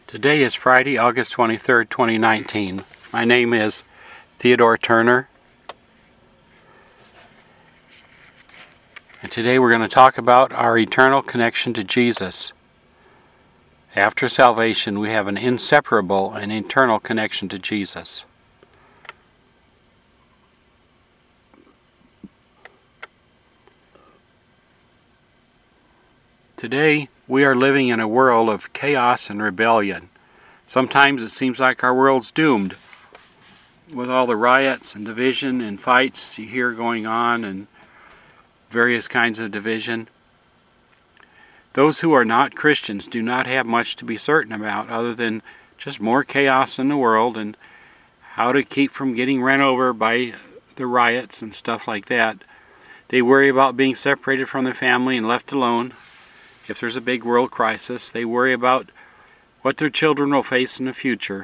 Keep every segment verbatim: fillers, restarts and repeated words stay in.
Today is Friday, August twenty-third, twenty nineteen. My name is Theodore Turner. And today we're going to talk about our eternal connection to Jesus. After salvation, we have an inseparable and eternal connection to Jesus. Today, we are living in a world of chaos and rebellion. Sometimes it seems like our world's doomed. With all the riots and division and fights you hear going on and various kinds of division. Those who are not Christians do not have much to be certain about other than just more chaos in the world and how to keep from getting run over by the riots and stuff like that. They worry about being separated from their family and left alone. If there's a big world crisis, they worry about what their children will face in the future.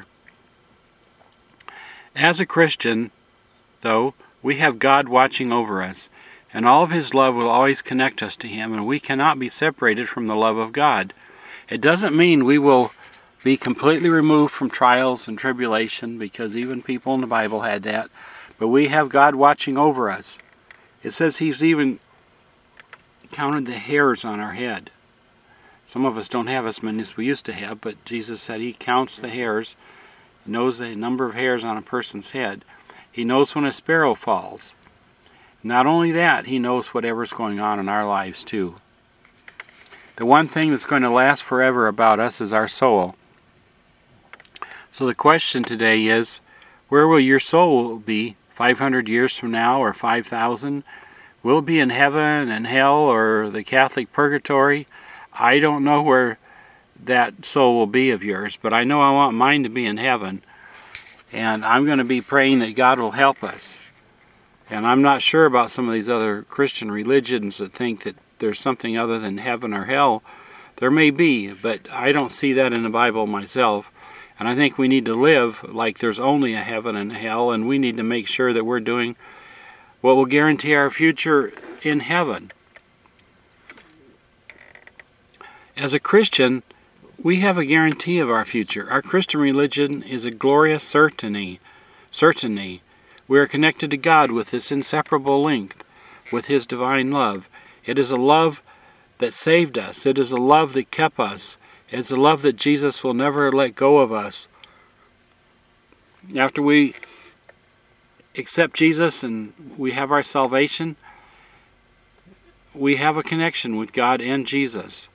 As a Christian, though, we have God watching over us, and all of His love will always connect us to Him, and we cannot be separated from the love of God. It doesn't mean we will be completely removed from trials and tribulation, because even people in the Bible had that, but we have God watching over us. It says He's even counted the hairs on our head. Some of us don't have as many as we used to have, but Jesus said He counts the hairs, He knows the number of hairs on a person's head. He knows when a sparrow falls. Not only that, He knows whatever's going on in our lives too. The one thing that's going to last forever about us is our soul. So the question today is, where will your soul be five hundred years from now or five thousand? Will it be in heaven and hell or the Catholic purgatory? I don't know where that soul will be of yours, but I know I want mine to be in heaven. And I'm going to be praying that God will help us. And I'm not sure about some of these other Christian religions that think that there's something other than heaven or hell. There may be, but I don't see that in the Bible myself. And I think we need to live like there's only a heaven and a hell, and we need to make sure that we're doing what will guarantee our future in heaven. As a Christian, we have a guarantee of our future. Our Christian religion is a glorious certainty. Certainty. We are connected to God with this inseparable link, with His divine love. It is a love that saved us. It is a love that kept us. It's a love that Jesus will never let go of us. After we accept Jesus and we have our salvation, we have a connection with God and Jesus.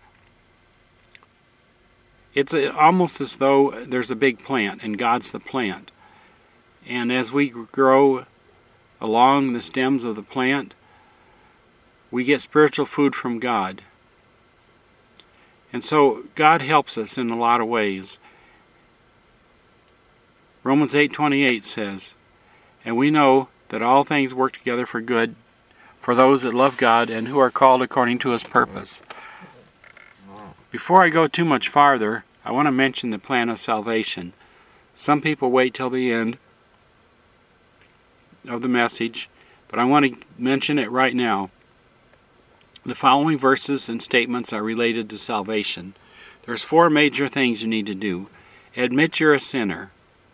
It's almost as though there's a big plant and God's the plant. And as we grow along the stems of the plant, we get spiritual food from God. And so God helps us in a lot of ways. Romans eight twenty-eight says, "And we know that all things work together for good for those that love God and who are called according to His purpose." Before I go too much farther, I want to mention the plan of salvation. Some people wait till the end of the message, but I want to mention it right now. The following verses and statements are related to salvation. There's four major things you need to do. Admit you're a sinner.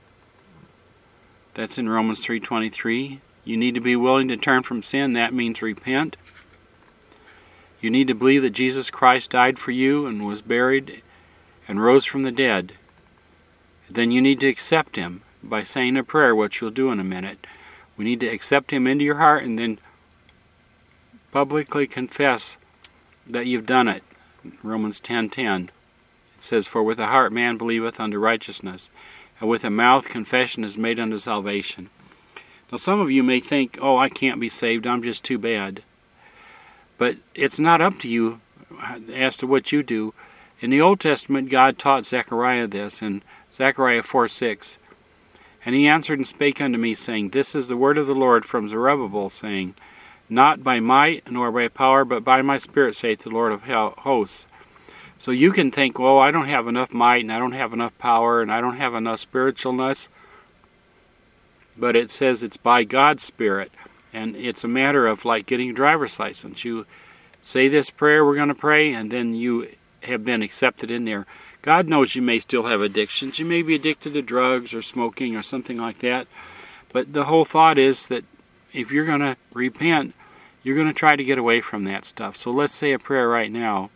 That's in Romans three twenty-three. You need to be willing to turn from sin. That means repent. You need to believe that Jesus Christ died for you and was buried and rose from the dead. Then you need to accept Him by saying a prayer, which we'll do in a minute. We need to accept Him into your heart and then publicly confess that you've done it. Romans ten ten. It says, "For with the heart man believeth unto righteousness, and with the mouth confession is made unto salvation." Now some of you may think, oh, I can't be saved, I'm just too bad. But it's not up to you as to what you do. In the Old Testament, God taught Zechariah this in Zechariah four six. "And he answered and spake unto me, saying, This is the word of the Lord from Zerubbabel, saying, Not by might nor by power, but by my Spirit, saith the Lord of hosts." So you can think, well, I don't have enough might, and I don't have enough power, and I don't have enough spiritualness. But it says it's by God's Spirit. And it's a matter of like getting a driver's license. You say this prayer we're going to pray, and then you have been accepted in there. God knows you may still have addictions. You may be addicted to drugs or smoking or something like that. But the whole thought is that if you're going to repent, you're going to try to get away from that stuff. So let's say a prayer right now.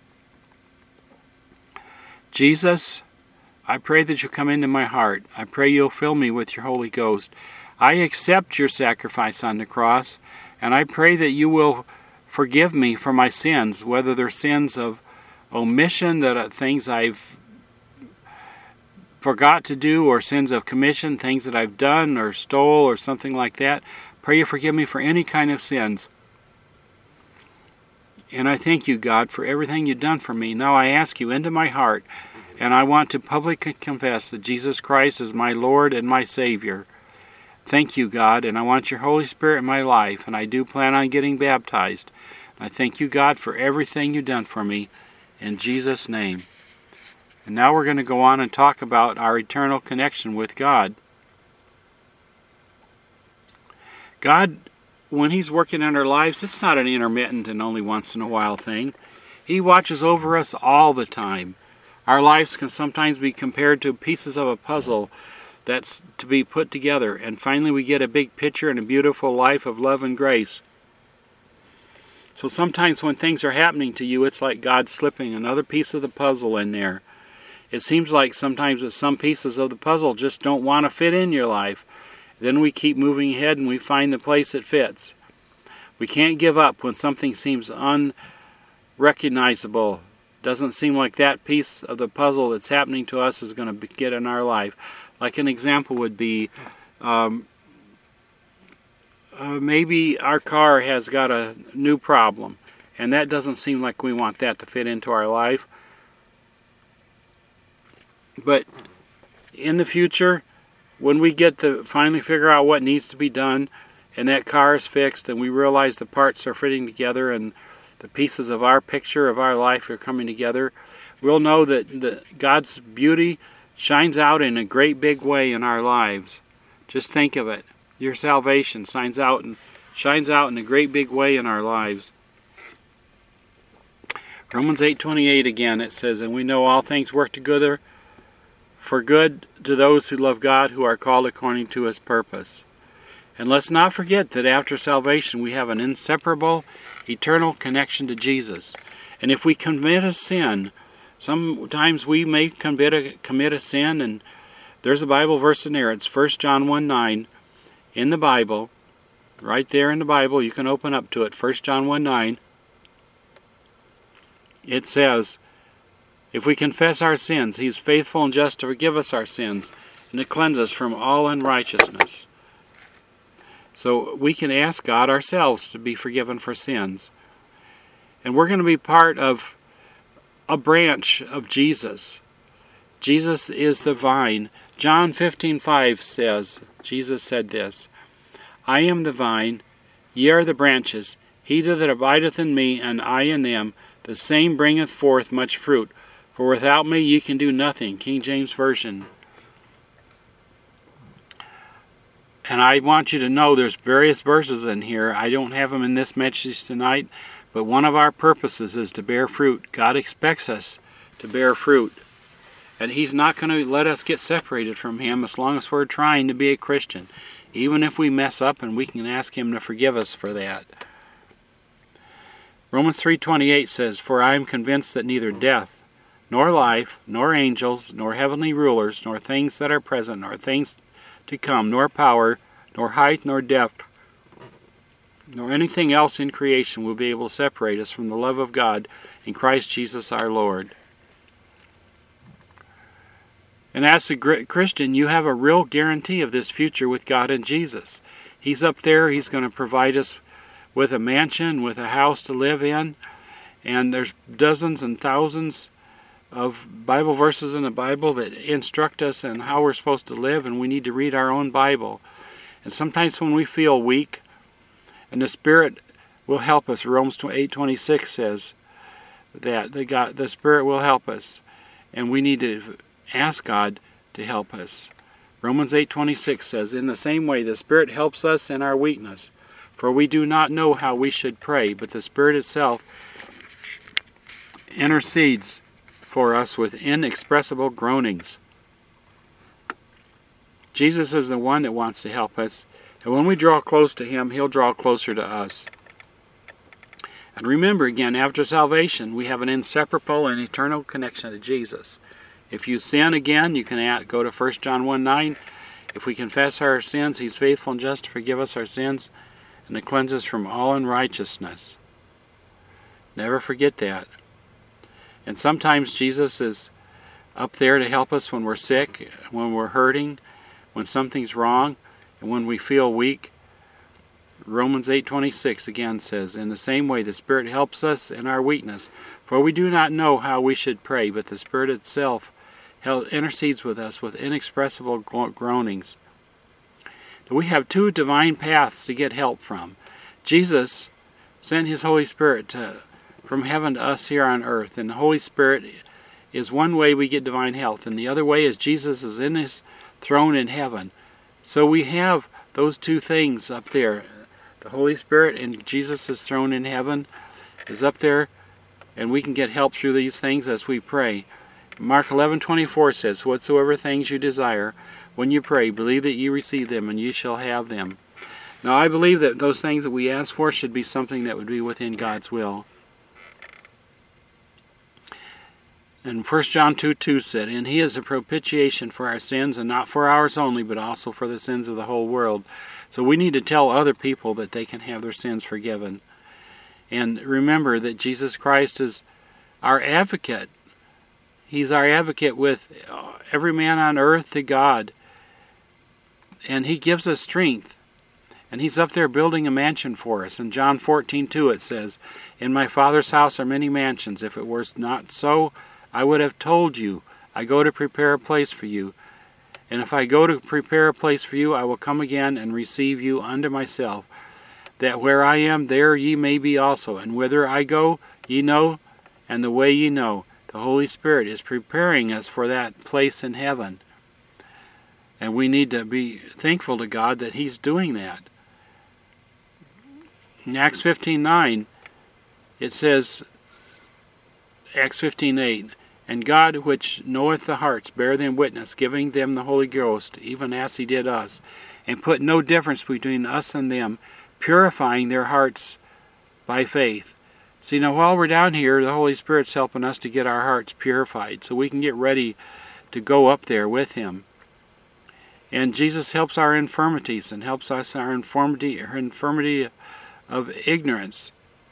Jesus, I pray that you'll come into my heart. I pray you'll fill me with your Holy Ghost. I accept your sacrifice on the cross, and I pray that you will forgive me for my sins, whether they're sins of omission, that are things I've forgot to do, or sins of commission, things that I've done or stole or something like that. Pray you forgive me for any kind of sins. And I thank you, God, for everything you've done for me. Now I ask you into my heart, and I want to publicly confess that Jesus Christ is my Lord and my Savior. Thank you, God, and I want your Holy Spirit in my life, and I do plan on getting baptized. I thank you, God, for everything you've done for me. In Jesus' name. And now we're going to go on and talk about our eternal connection with God. God, when He's working in our lives, it's not an intermittent and only once in a while thing. He watches over us all the time. Our lives can sometimes be compared to pieces of a puzzle that's to be put together, and finally we get a big picture and a beautiful life of love and grace. So sometimes when things are happening to you, it's like God slipping another piece of the puzzle in there. It seems like sometimes that some pieces of the puzzle just don't want to fit in your life. Then we keep moving ahead and we find the place it fits. We can't give up when something seems unrecognizable. Doesn't seem like that piece of the puzzle that's happening to us is going to get in our life. Like an example would be, um, uh, maybe our car has got a new problem, and that doesn't seem like we want that to fit into our life. But in the future, when we get to finally figure out what needs to be done, and that car is fixed, and we realize the parts are fitting together, and the pieces of our picture of our life are coming together, we'll know that the, God's beauty shines out in a great big way in our lives. Just think of it. Your salvation shines out and shines out in a great big way in our lives. Romans eight twenty-eight again, it says, and we know all things work together for good to those who love God, who are called according to His purpose. And let's not forget that after salvation we have an inseparable, eternal connection to Jesus. And if we commit a sin, sometimes we may commit a, commit a sin, and there's a Bible verse in there. It's First John one nine in the Bible. Right there in the Bible, you can open up to it. First John one nine. It says, if we confess our sins, He is faithful and just to forgive us our sins and to cleanse us from all unrighteousness. So we can ask God ourselves to be forgiven for sins. And we're going to be part of a branch of Jesus. Jesus is the vine. John fifteen five says, Jesus said this, I am the vine, ye are the branches. He that abideth in me, and I in them, the same bringeth forth much fruit. For without me ye can do nothing. King James Version. And I want you to know there's various verses in here. I don't have them in this message tonight, but one of our purposes is to bear fruit. God expects us to bear fruit. And He's not going to let us get separated from Him as long as we're trying to be a Christian. Even if we mess up, and we can ask Him to forgive us for that. Romans three twenty-eight says, for I am convinced that neither death, nor life, nor angels, nor heavenly rulers, nor things that are present, nor things to come, nor power, nor height, nor depth, nor anything else in creation will be able to separate us from the love of God in Christ Jesus our Lord. And as a Christian, you have a real guarantee of this future with God and Jesus. He's up there. He's going to provide us with a mansion, with a house to live in. And there's dozens and thousands of Bible verses in the Bible that instruct us in how we're supposed to live, and we need to read our own Bible. And sometimes when we feel weak, and the Spirit will help us. Romans eight twenty-six says that the, God, the Spirit will help us, and we need to ask God to help us. Romans eight twenty-six says, in the same way the Spirit helps us in our weakness, for we do not know how we should pray, but the Spirit itself intercedes for us with inexpressible groanings. Jesus is the one that wants to help us, and when we draw close to Him, He'll draw closer to us. And remember again, after salvation, we have an inseparable and eternal connection to Jesus. If you sin again, you can go to First John one nine. If we confess our sins, He's faithful and just to forgive us our sins and to cleanse us from all unrighteousness. Never forget that. And sometimes Jesus is up there to help us when we're sick, when we're hurting, when something's wrong, and when we feel weak. Romans eight twenty-six again says, "In the same way the Spirit helps us in our weakness, for we do not know how we should pray, but the Spirit itself intercedes with us with inexpressible groanings." We have two divine paths to get help from. Jesus sent His Holy Spirit to, from heaven to us here on earth, and the Holy Spirit is one way we get divine help, and the other way is Jesus is in His throne in heaven. So we have those two things up there. The Holy Spirit and Jesus' throne in heaven is up there, and we can get help through these things as we pray. Mark eleven twenty-four says, "Whatsoever things you desire, when you pray, believe that ye receive them, and ye shall have them." Now I believe that those things that we ask for should be something that would be within God's will. And First John two two said, "And He is a propitiation for our sins, and not for ours only, but also for the sins of the whole world." So we need to tell other people that they can have their sins forgiven. And remember that Jesus Christ is our advocate. He's our advocate with every man on earth to God. And He gives us strength. And He's up there building a mansion for us. In John fourteen two it says, "In my Father's house are many mansions. If it were not so, I would have told you, I go to prepare a place for you. And if I go to prepare a place for you, I will come again and receive you unto myself, that where I am, there ye may be also. And whither I go, ye know, and the way ye know." The Holy Spirit is preparing us for that place in heaven. And we need to be thankful to God that He's doing that. In Acts fifteen nine, it says, Acts fifteen eight, "And God, which knoweth the hearts, bear them witness, giving them the Holy Ghost, even as He did us, and put no difference between us and them, purifying their hearts by faith." See, now while we're down here, the Holy Spirit's helping us to get our hearts purified, so we can get ready to go up there with Him. And Jesus helps our infirmities, and helps us our infirmity, our infirmity of ignorance.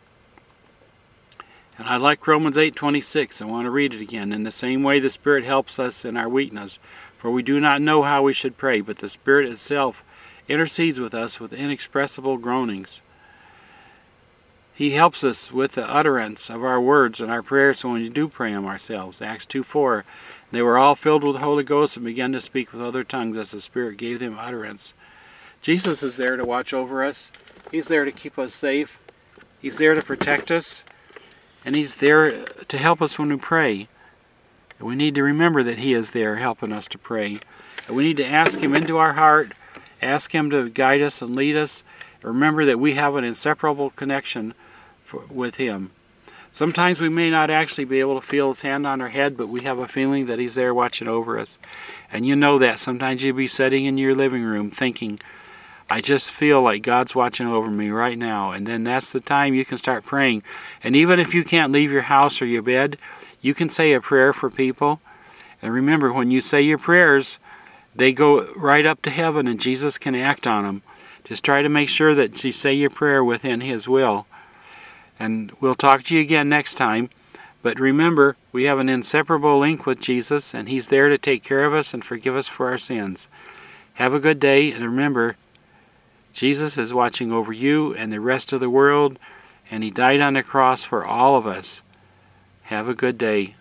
And I like Romans eight twenty-six. I want to read it again. "In the same way the Spirit helps us in our weakness, for we do not know how we should pray, but the Spirit itself intercedes with us with inexpressible groanings." He helps us with the utterance of our words and our prayers when we do pray them ourselves. Acts two four, "They were all filled with the Holy Ghost and began to speak with other tongues as the Spirit gave them utterance." Jesus is there to watch over us. He's there to keep us safe. He's there to protect us. And He's there to help us when we pray. And we need to remember that He is there helping us to pray. And we need to ask Him into our heart, ask Him to guide us and lead us. Remember that we have an inseparable connection for, with Him. Sometimes we may not actually be able to feel His hand on our head, but we have a feeling that He's there watching over us. And you know that. Sometimes you'll be sitting in your living room thinking, "I just feel like God's watching over me right now." And then that's the time you can start praying. And even if you can't leave your house or your bed, you can say a prayer for people. And remember, when you say your prayers, they go right up to heaven and Jesus can act on them. Just try to make sure that you say your prayer within His will. And we'll talk to you again next time. But remember, we have an inseparable link with Jesus, and He's there to take care of us and forgive us for our sins. Have a good day, and remember, Jesus is watching over you and the rest of the world, and He died on the cross for all of us. Have a good day.